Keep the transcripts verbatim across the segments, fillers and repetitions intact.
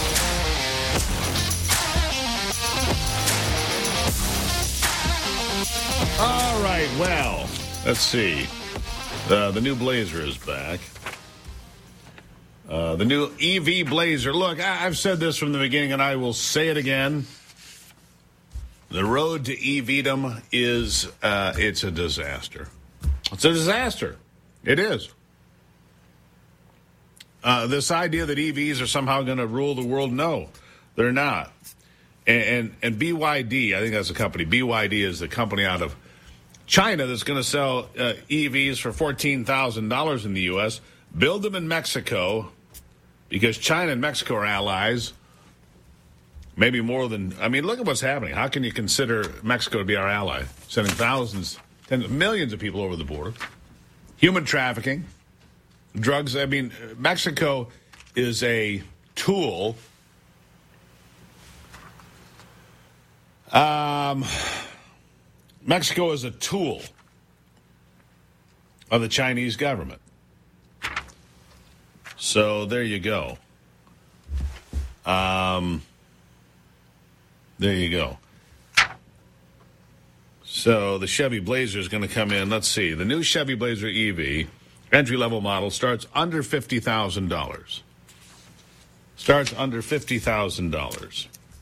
All right, well, let's see. Uh, the new Blazer is back. Uh, the new E V Blazer. Look, I- I've said this from the beginning, and I will say it again. The road to E V-dom is, uh, it's a disaster. It's a disaster. It is. Uh, this idea that E Vs are somehow going to rule the world, no, they're not. And, and, and B Y D, I think that's the company. B Y D is the company out of China that's going to sell uh, E Vs for fourteen thousand dollars in the U S, build them in Mexico, because China and Mexico are allies. Maybe more than, I mean, look at what's happening. How can you consider Mexico to be our ally? Sending thousands, tens of millions of people over the border. Human trafficking, drugs. I mean, Mexico is a tool. Um, Mexico is a tool of the Chinese government. So there you go. Um, there you go. So the Chevy Blazer is going to come in. Let's see. The new Chevy Blazer E V, entry-level model, starts under fifty thousand dollars. Starts under fifty thousand dollars.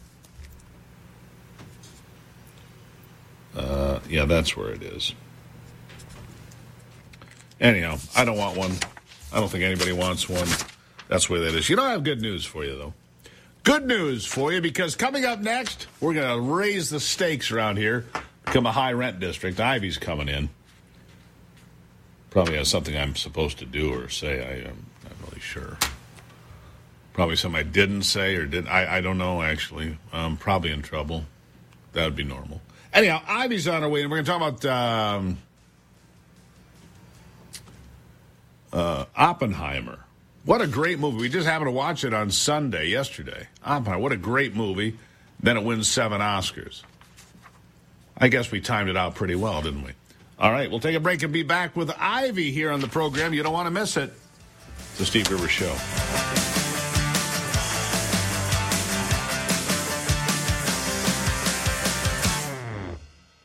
Uh, yeah, that's where it is. Anyhow, I don't want one. I don't think anybody wants one. That's where that is. You know, I have good news for you, though. Good news for you, because coming up next, we're going to raise the stakes around here, become a high-rent district. Ivy's coming in. Probably has something I'm supposed to do or say. I, I'm not really sure. Probably something I didn't say or did. I, I don't know, actually. I'm probably in trouble. That would be normal. Anyhow, Ivy's on her way, and we're going to talk about um, uh, Oppenheimer. What a great movie. We just happened to watch it on Sunday, yesterday. Oppenheimer, what a great movie. Then it wins seven Oscars. I guess we timed it out pretty well, didn't we? All right, we'll take a break and be back with Ivy here on the program. You don't want to miss it. It's the Steve Rivers Show.